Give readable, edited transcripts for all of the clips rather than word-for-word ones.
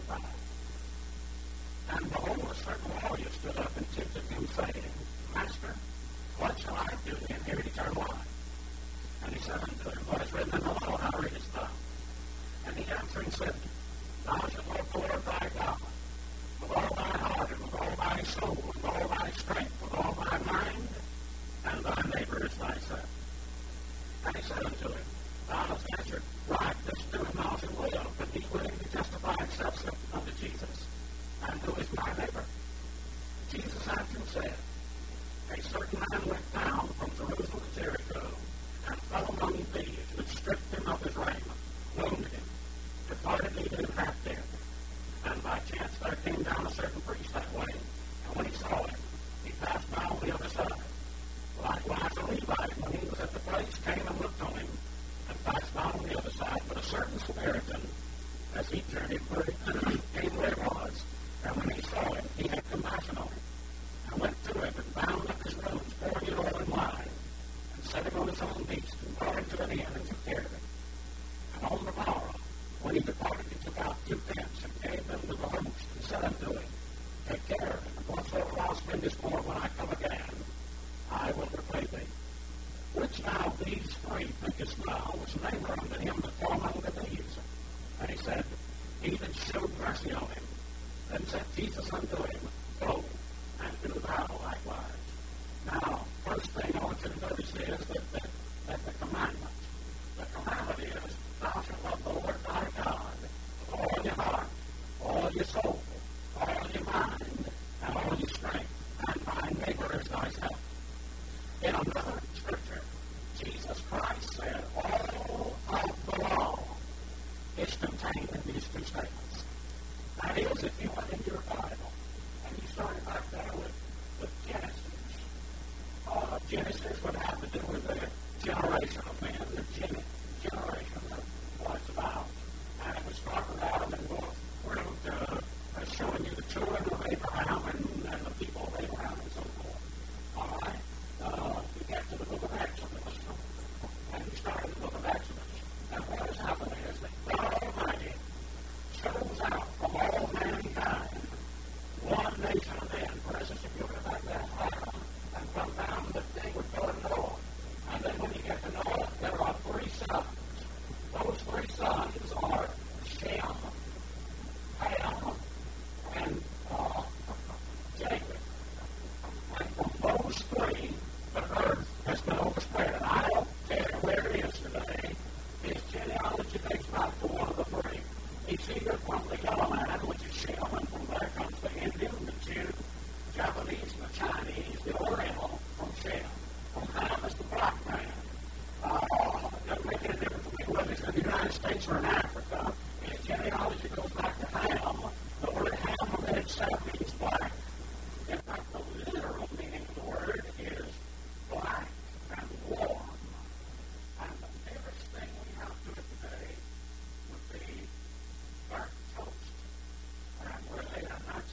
5. And behold, a certain lawyer stood up and tempted him, saying, Master, what shall I do to inherit eternal life? And he said unto him, What is written in the law, how readest thou? And he answering said, Thou shalt love the Lord thy God with all thy heart, and with all thy soul, and with all thy strength, with all thy mind, and thy neighbor as thyself. And he said unto him, Thou hast answered right, this doeth thou shalt live. But he willing to justify himself said unto Jesus, And who is my neighbor? Jesus answered and said, A certain man went down from Jerusalem to Jericho, and fell among thieves, which stripped him of his raiment, wounded him, departed leaving him half dead. And by chance there came down a certain priest that way, and when he saw him, he passed by on the other side. Likewise a Levite, when he was at the place, came and looked on him, and passed by on the other side. But a certain Samaritan, as he journeyed, came where he was, and when he saw him, he had compassion on him, and went to him, and bound up his wounds, pouring in oil and wine, and set him on his own beast, and brought him to an inn, and took care of him. And on the morrow, when he departed, he took out 2 pence, and gave them to the host, and said unto him, Take care of him, and whatsoever thou spendest more when I come again, I will repay thee. Which now of these 3 thinkest thou was neighbor unto him that fell among the thieves? And he said, He that showed mercy on him. Then said Jesus unto him, Go, and do thou likewise. Now, first thing I want you to notice is that the commandment is, Thou shalt love the Lord thy God with all your heart, all your soul, all your mind, and all your strength, and thy neighbor as thyself. In another scripture, Jesus Christ said, all of the law is contained in these 2 statements. That is, if you went into your Bible, and you started back there with Genesis, Genesis would have to do with the generation of men, the generation of what's about. And it would start with Adam and go through to showing you the children of Abraham and the people of Abraham and so forth. All right? You get to the book of Exodus, and you start in the book of Exodus. And what has happened is that God Almighty shows out from all mankind one nation of men. For instance, if you look back there, Adam, and come down, the thing would go to Noah. And then when you get to Noah, there are 3 sons. Those 3 sons are Shem, Ham, and Jacob. And from those 3, the earth has been overspread. And I don't care where it is today. His genealogy dates back to one of the 3. He's either from the yellow man, which is Shem, and from there comes the Indian, the Jew, Japanese, the Chinese, the Oriental from Shem. From Ham is the black man. Doesn't make any difference to me whether it's in the United States or in Africa. His genealogy goes back to Ham. The word Ham of itself means black. In fact, the literal meaning of the word is black and warm. And the nearest thing we have to it today would be burnt toast. And really, I'm not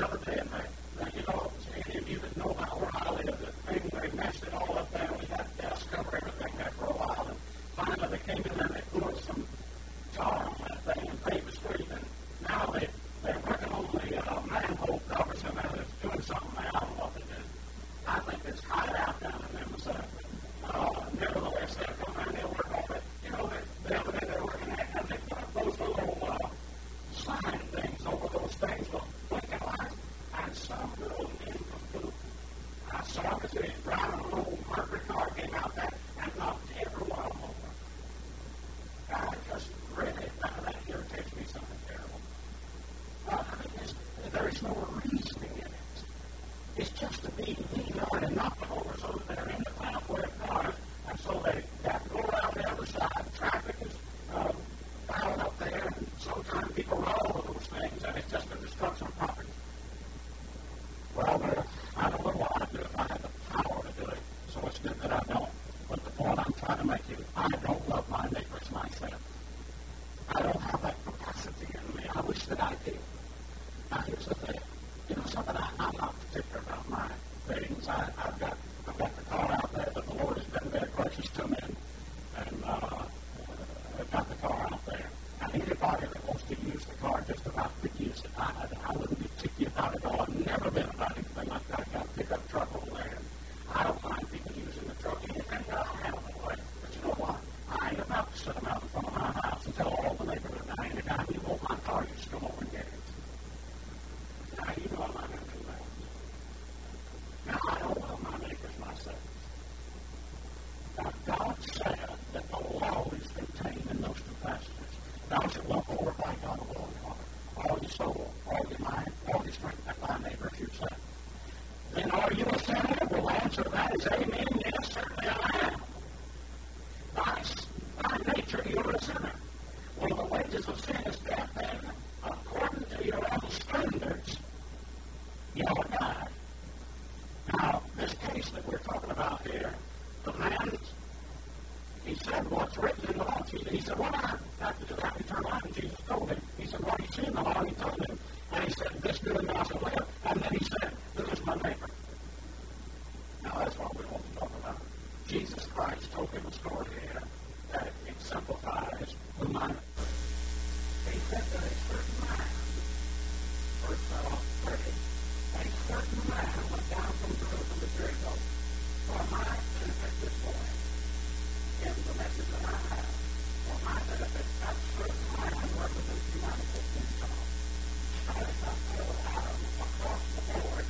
other day, and any of you that know about where I live, they messed it all up there. We had dust cover everything there for a while, and finally they came in and they poured some tar on that thing and paved the street, and now they're working on the manhole covers, and they're doing something there. I don't know what they do. I think it's hot out down in them, so nevertheless, they'll come around and they'll work on it. The other day they're working at it, and they put up those little sign things over those things with blinking lights, and some little nincompoop. I saw it as he was driving a little Mercury car, came out there and knocked every one of them over. God, just really, that irritates me something terrible. There is no reasoning in it. It's just to be leaned on and knocked them over so that they're in the pathway of cars, and so they got to go around the other side. Traffic is piled up there, and sometimes people run over those things, and it's just a destruction of property. Well, I don't know what I'd do if I had the power to do it, so it's good that I don't. But the point I'm trying to make is I don't love my neighbors myself. I don't have that capacity in me. I wish that I did. Now, here's the thing. Something I'm not particular about my things. I've got the car out there, but the Lord has been very gracious to me, and I've got the car out there. And anybody that wants to use the car just about could use it. I wouldn't be picky about it all. I've never been about anything like that. I've got a pickup truck over there, and I don't mind people using the truck. Anything that I have in the way. But you know what? I ain't about to set them out in front of my house and tell all the neighborhood that anytime you want my car, you just come over and get it. Now, you know I'm not going to do that. Now, I don't love my neighbors myself. Now, God said that the law is contained in those two passages. Thou shalt love the Lord thy God with all your heart, all your soul, all your mind, all your strength, and thy neighbor as yourself. Then are you a sinner? Well, the answer to that is amen. Yes, certainly I am. By nature, you're a sinner. Well, the wages of sin is death, and according to your own standards, you'll die. Now, this case that we're talking about here, the man, he said, what's written in the law? He said, well, I have to do that eternal life. And Jesus told him. He said, what do you see in the law? He told him. And he said, this do and thou shalt live. And then he said, this is my neighbor. Now, that's what we want to talk about. Jesus Christ told him a story here that exemplifies the mind. He said that a certain man, first fell off the tree, a certain man went down from Jerusalem to Jericho. For my benefit this morning, in the message that I have, for my benefit, that certain man represents humanity in God. Starting up till Adam across the board,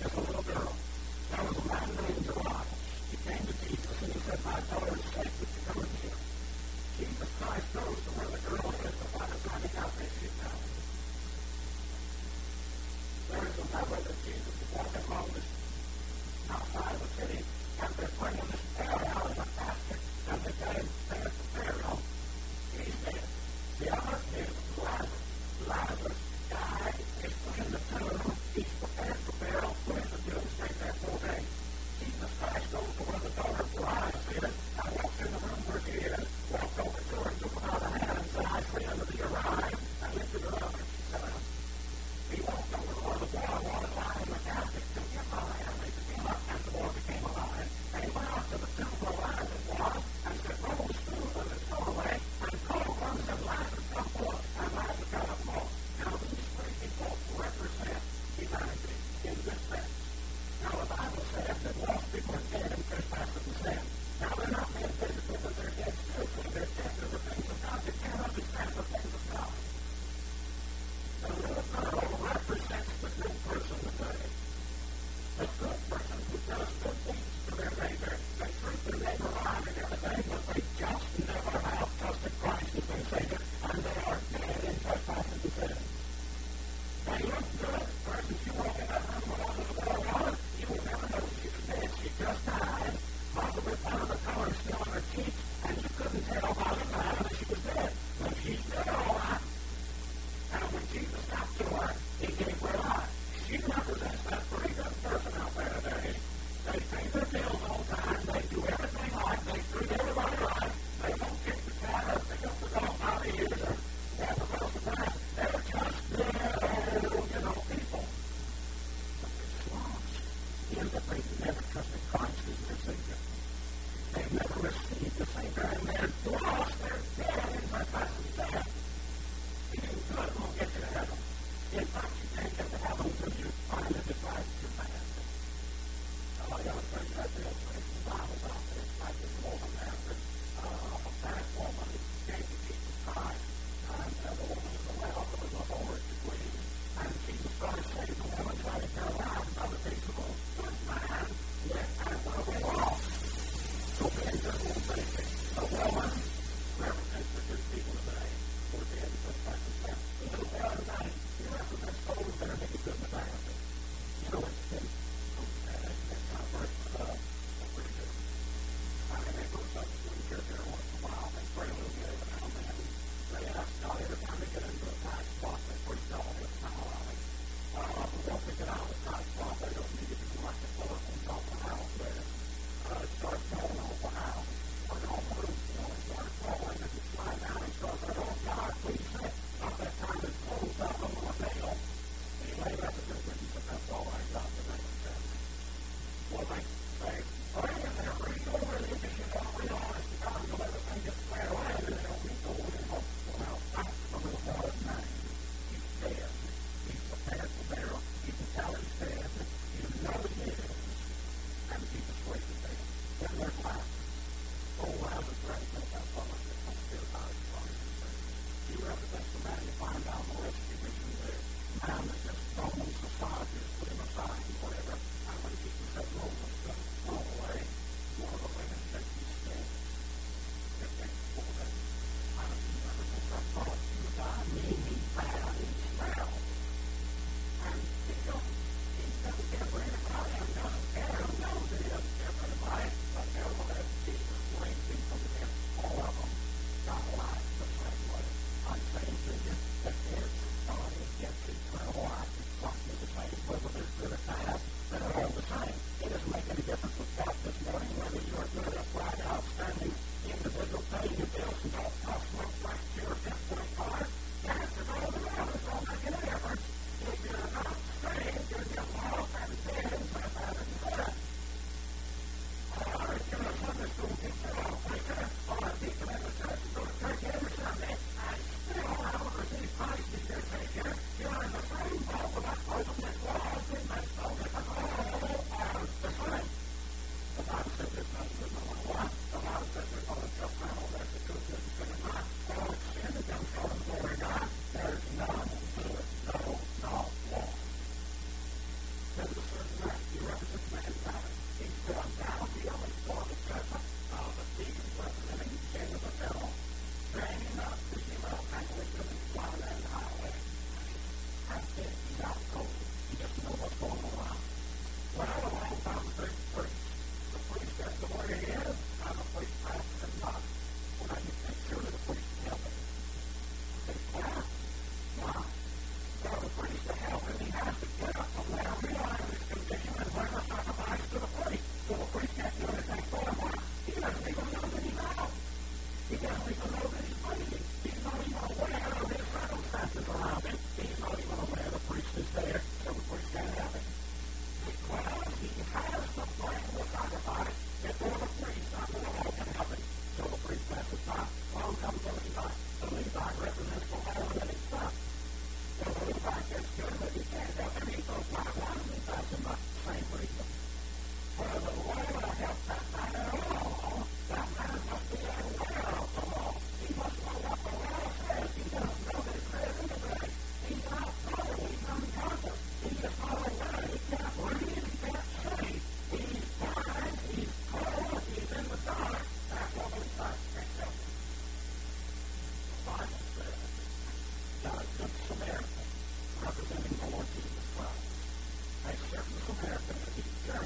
as a little girl. There was a man named Jairus. He came to Jesus and he said, my daughter is sick, would you come and heal? Jesus Christ goes to where the girl is, but by the time he got there, she's down. There is a mother that Jesus is walking along this outside of the city, and they're bringing this bear out of a basket, and they got him there at the burial. He's dead. The other is Lazarus. Lazarus died. He's put in the tomb. He's prepared for burial, put in the tomb, stayed there 4 days. Jesus Christ goes to where the daughter of Jairus is, and walks in the room where she is, walked over to her, took her by the hand, and said, I see unto thee arise, and lifted her up, and she sat up. He walked over to where the boy was lying in the casket, took him by the hand, lifted him up, and the boy became alive. And he went out to the tomb where Lazarus was, and said, roll the stool in the doorway, and called one and said, Lazarus, come forth, and Lazarus got up and walked. Now these 3 people represent humanity in this sense. Now the Bible says that lost people are dead in trespasses and sin. Now they're not dead physically, but they're dead spiritually. They're dead to the things of God. They can't understand the things of God. The little girl represents the good person today. The good person who does good things to their neighbor. They treat their neighbor right and everything, but they just never have trusted Christ as their Savior, and they are dead in trespasses and sin. They look good. Person, you walk in that room with all of the water on it, you will never know she's dead. She just died. Probably part of the color still on her cheeks, and you couldn't tell by the time that she was dead. But she's dead all right. And when Jesus got to her, he gave her life. She represents that pretty good person out there today. They pay their bills all the time. They do everything right. They treat everybody right. They don't kick the cat or pick up the dog by the ears or grab the girl from the They're just good, people. But they're lost in that they've never trusted Christ as their Savior. They've never received the Savior, and they're lost. They're dead in trespasses and sin. Being good won't get you to heaven. In fact, you can't get to heaven until you finally decide you're bad. I got a friend that illustrates the Bible's out there. It's like this woman there, a bad woman who came to Jesus Christ, and the woman is the well that was up over to clean. And Jesus Christ saved the woman, tried to tell her out about the peaceable good man freedom. For the law helps us not at all. That man must be aware of the law. He must know what the law says. He doesn't know that it's written today. He's not totally unconscious. He's just not aware. He can't read. He can't see. He's blind. He's cold. He's in the dark. That's what we must accept. The Bible says that a good Samaritan, representing the Lord Jesus Christ, a certain Samaritan, as he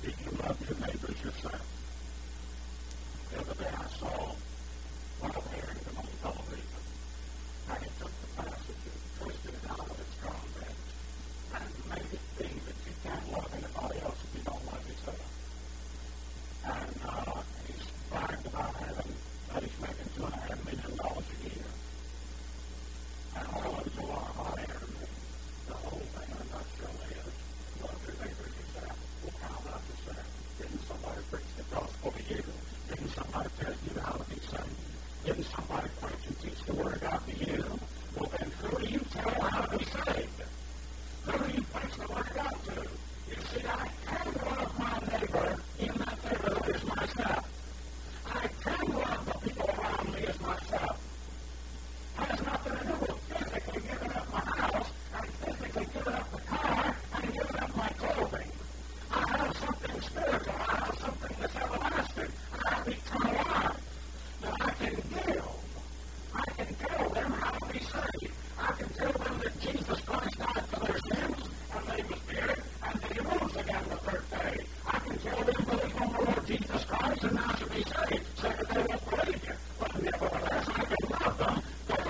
Do you love your neighbors yourself? The other day I saw one of Harrington on television, and he took the passage and twisted it out of its context and made it be that you can't love anybody else if you don't love yourself. And he's bragged about that he's making $2.5 million a year. And all of you are hot air to me. The whole thing in a nutshell is love your neighbor yourself. Well, how about yourself? Didn't somebody preach the gospel to you? Didn't somebody tell you how to be saved? Didn't somebody preach and teach the word of God to you? Well, then who do you tell how to be saved? Who do you preach the word of God to? You see, I can love my neighbor in that neighborhood as myself. I can love the people around me as myself. It has nothing to do with physically giving up my house and physically giving up the car and giving up my clothing. I have something spiritual. I have something that's everlasting. I have eternal life that I can give. I can tell them how to be saved. I can tell them that Jesus Christ died for their sins and that he was buried and that he rose again the third day. I can tell them believe on the Lord Jesus Christ and now to be saved. So that they won't believe you. But nevertheless, I can love them.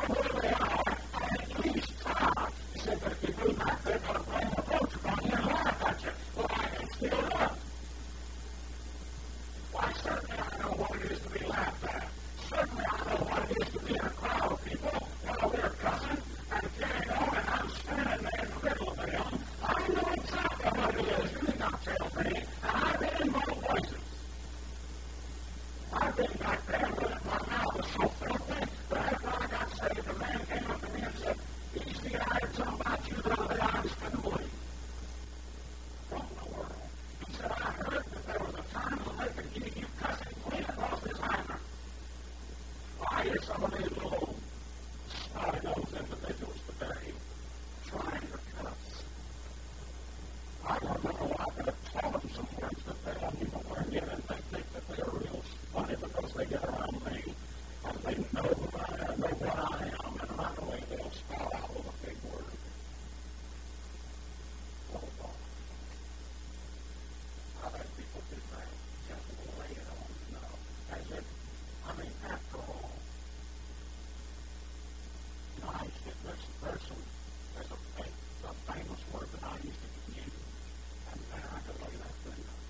He said, but if you do that, they're going to blame the approach upon you and laugh at you. Well, I can still love. Why, certainly I know what it is to be laughed at. Certainly I know what it is to be in a crowd of people while they're cussing and carrying on, and I'm standing there in the middle of them. I know exactly what it is. You need not tell me. And I've been in both places. I've been back there and my mouth was so filthy that after I got saved, the man came up to me and said, "Easy, I heard something about you the other day I just couldn't believe." What in the world? He said, "I heard that there was a time when they could give you cussing clean across this hammer." Well, I hear some of these little snotty-nosed individuals today trying to cuss. I remember when I could have taught them some words that they don't even learn yet, and they think that they're real funny because they get around me and they know who I am, know what I am, and right away they'll spout out with a big word. Oh, God. I've had people do that, just lay it on, you know, as if, after all, you know, there's a famous word that I used to use, and I could lay that thing on.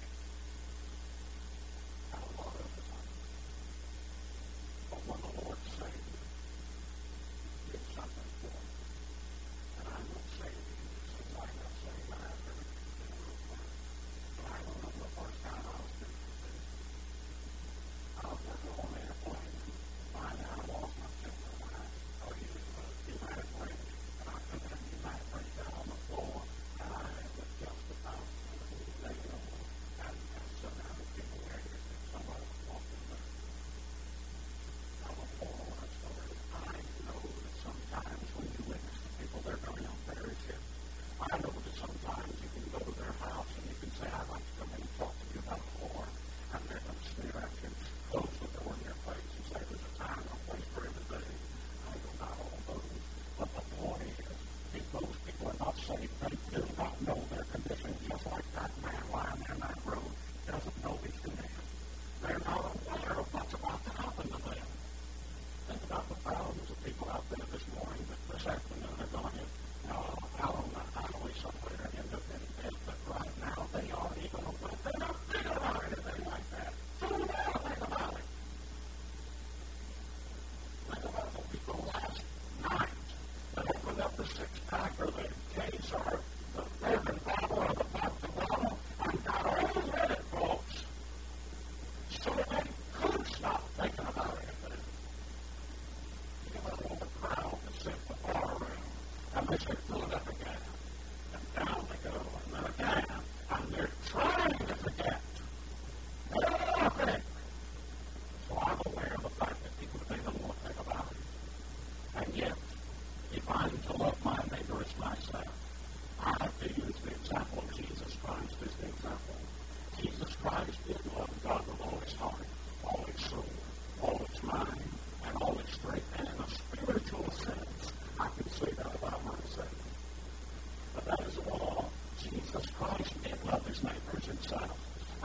A lot of the time. But when the Lord saved me, He did something for me. And I'm not saved since I got saved after but I remember the first time I was doing this. I was working on an airplane and finally I lost my temper. I used a pneumatic ring and I put that pneumatic ring down on the floor and I had to just about lay it on and sit down with people there and somebody was walking there. I was all that story. I know that sometimes when you witness to people, they're going on very sick. I know that sometimes you can go to their house and you can say, "I'd like to come in and talk to you about the Lord," and they're going to sneer at you and close the door in your face and say, "There's a time and a place for everything." I go, not all those. But the point is, if those people are not saved, they do not know their condition, just like that man lying there in that road doesn't know his condition. They're not aware of what's about to happen to them. Think about the thousands of people out there this morning, this afternoon, are going out on the highway somewhere and end up in death. But right now, they aren't even aware. They're not thinking about anything like that. So they don't think about it. Think about the people last night that opened up the six-pack or the case or the bourbon bottle or the vodka bottle and got all of it, folks, so that they could stop thinking about anything. You know, all the crowd that's in the bar room, and they say, "Fill it up again," and down they go, and then again, and they're trying to forget. They don't want to think. So I'm aware of the fact that people, they don't want to think about it. And yet, if I'm to love my neighbor as myself, I have to use the example of Jesus Christ as the example. Jesus Christ did love God with all his heart, all his soul, all his mind, and all his strength. And in a spiritual sense, I can say that about myself. But that is all. Jesus Christ did love his neighbor as himself.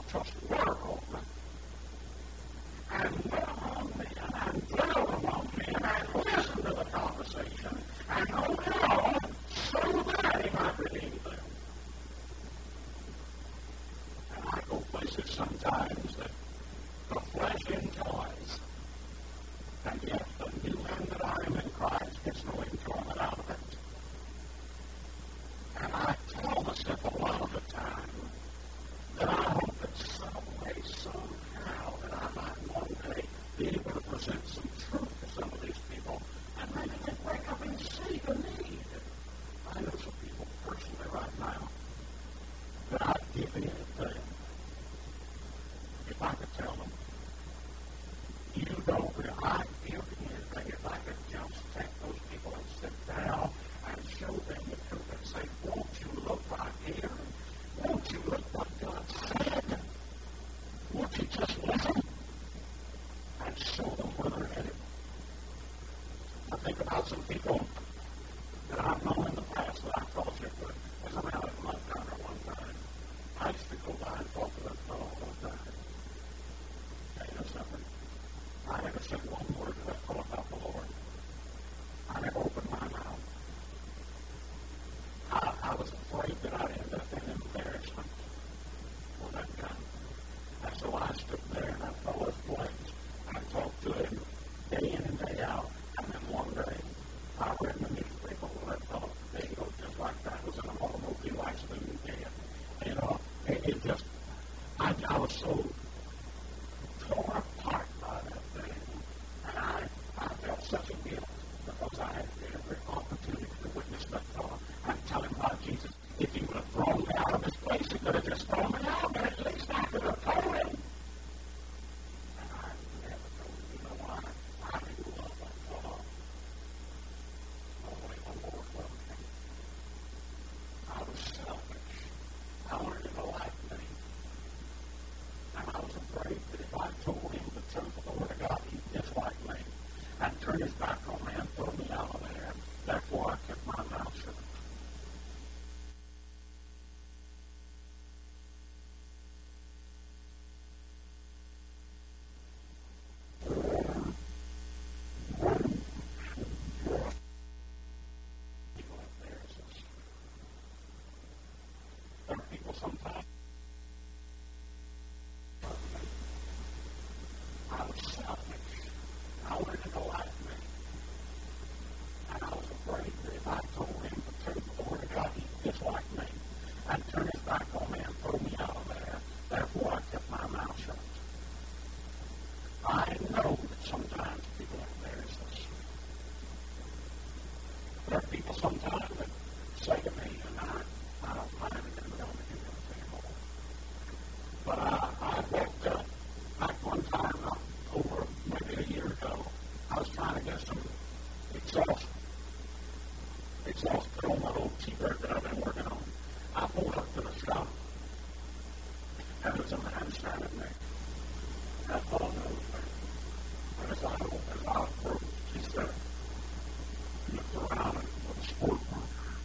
trust the world, and live among men, and dwell among men, and listen to the conversation, and know God so that he might redeem them. And I go places sometimes that the flesh enjoys, and yet the new man that I am in Christ gets no enjoyment out of it. And I tell myself a lot of the time that I hope that some way, somehow, that I might one day be able to present some truth to some of these people, and maybe they wake up and see the need. I know some people personally right now that I'd give anything if I could tell them, you don't really, I'd give anything if I could just take those people and sit down and show them the truth and say, won't you look right here? Won't you look what God said? Won't you just listen and show them where they're headed? I think about some people that I've known in the past that I fellowship with. As I'm out at Montgomery one time, I used to go by and talk to that fellow all the time. Hey, you know something? I never said one word to that fellow about the Lord. I never opened my mouth. I was afraid that I'd end up in embarrassment for that guy. And so I stood there and I fell his place. I talked to him day in and day out. And then one day, I read in the newspaper where that fellow, there he goes, just like that, was in an automobile accident and dead. You know, it just, I was so torn apart by that thing. And I felt such a guilt because I had every opportunity to witness that fellow and tell him about Jesus. If he would have thrown me out of his place, he could have just thrown me out, but at least I could have told him. And I never told him, you know why? I didn't love that fellow. Only the Lord loved him. I was selfish. I wanted him to like me. And I was afraid that if I told him the truth of the Word of God, he'd dislike me and turn his back on me and throw me out of there. Therefore, I kept my mouth shut. There are people sometimes. I was selfish. I wanted him to like me. And I was afraid that if I told him the truth of the Word of God, he'd dislike me and turn his back on me and throw me out of there. Therefore, I kept my mouth shut. I know that sometimes people embarrass us. There are people sometimes that say to me, and I don't mind it, and we don't do this anymore. But I walked up back one time, over maybe a year ago, I was trying to get some exhaust put on my old T-Bird that I've been working on. I pulled up to the shop, and there was a man standing there. That fellow knows me. And as I approached, he said, he looked around and with a sport mark.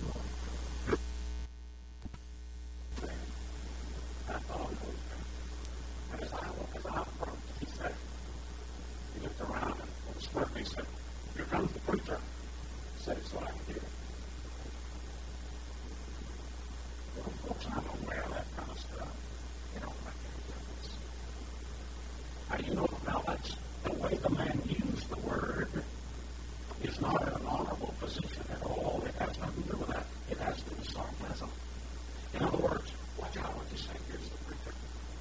That fellow knows me. And as I approached, he said, he looked around and with a sport, he said, here comes the preacher. He said it so I could hear it. Well, folks, I'm aware of that kind of stuff. It don't make any difference. Now, you know, now that's the way the man used the word is not in an honorable position at all. It has nothing to do with that. It has to do with sarcasm. In other words, watch out what you say. Here's the preacher.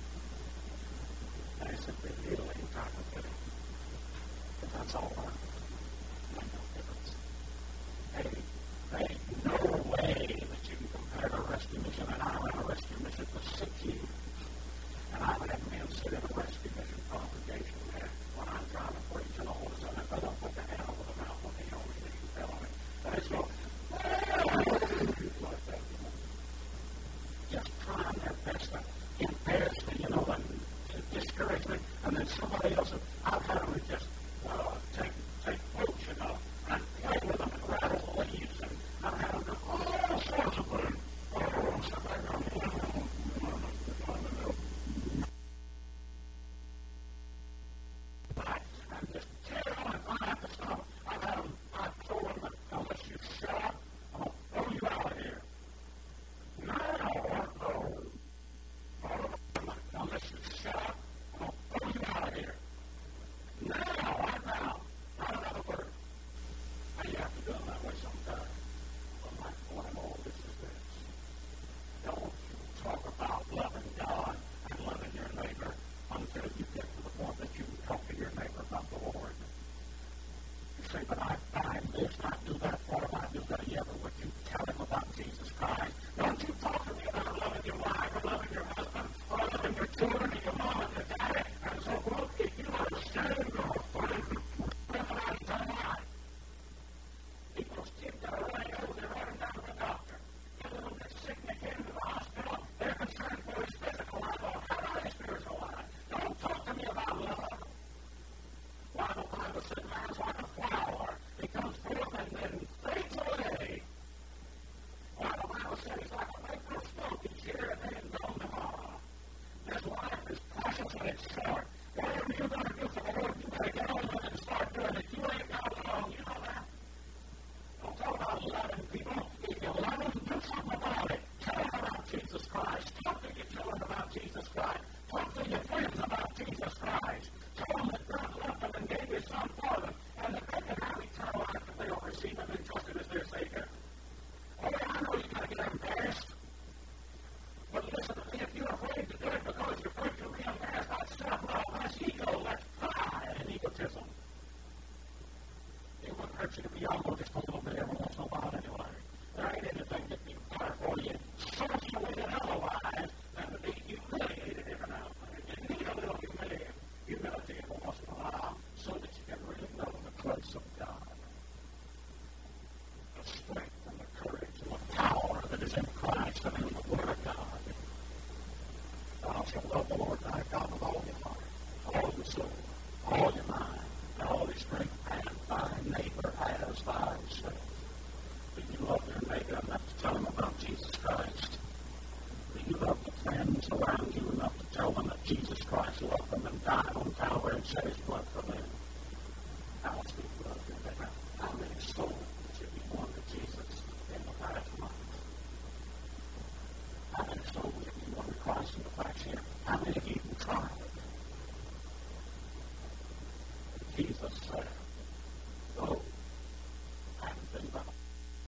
And it's a big deal. Ain't trying to fit it. But that's all right. Make no difference. Hey, no way that you can compare a rescue mission, and I ran a rescue mission for 6 years. And I've had men sit in a rescue mission congregation there when I'm trying to preach, and all of a sudden, if I don't put the hand over the mouth of the only thing you tell me, and it's going, like that, you know. Just trying their best to embarrass me, you know, and discourage me, and then somebody else, I've had them just take books, you know, and play with them and rattle the leaves, and I've had them go, all sorts of things. to welcome them, died on Calvary and shed his blood for them. How much do you love him? How many souls have you won to Jesus in the past month? How many souls have you won to Christ in the past year? How many of you can try it? Jesus said,